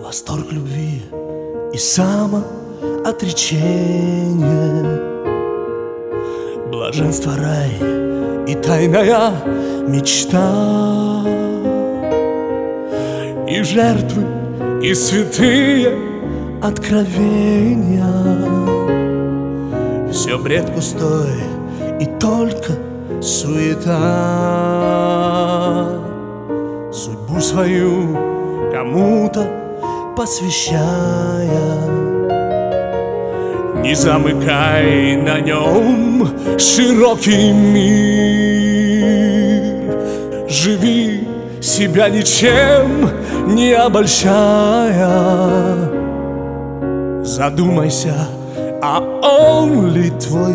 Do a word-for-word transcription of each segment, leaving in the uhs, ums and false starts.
Восторг любви и самоотречение, блаженство, рай и тайная мечта, и жертвы, и святые откровения. Все бред пустой и только суета, судьбу свою кому-то посвящая. Не замыкай на нем широкий мир, живи себя ничем не обольщая. Задумайся, а он ли твой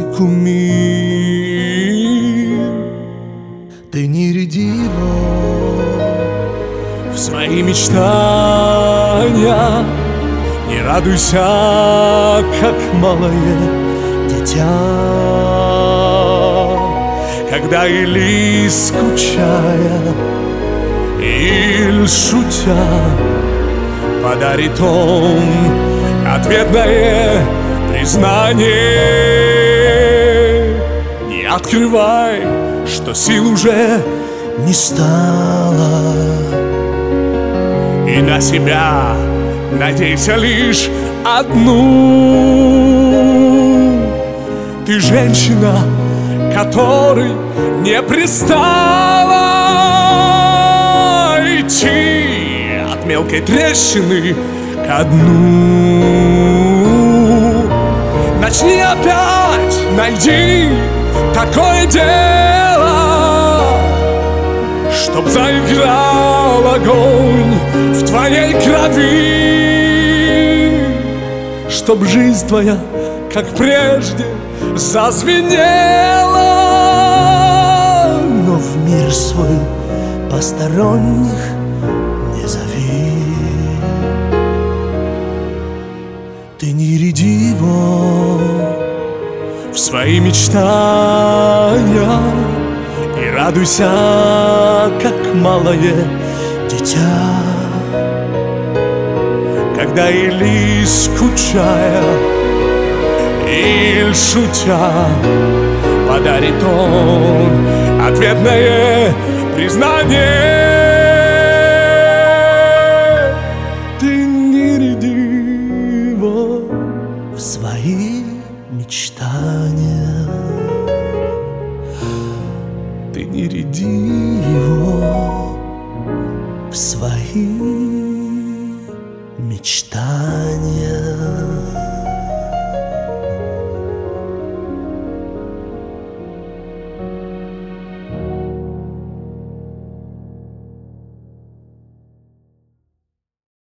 кумир? Ты не ряди его в свои мечтания, не радуйся, как малое дитя, когда или скучая, или шутя подарит он ответное признание. Не открывай, что сил уже не стало, и на себя надейся лишь одну. Ты женщина, которой не пристало идти от мелкой трещины ко дну. Начни опять, найди такое дело, чтоб заиграл огонь в твоей крови, чтоб жизнь твоя, как прежде, зазвенела. Но в мир свой посторонних не зови. Ты не ряди его в свои мечтания и радуйся, как малое дитя, когда или скучая, или шутя подарит он ответное признание. Ты не ряди его в свои мечтания, ты не ряди его в свои мечтания.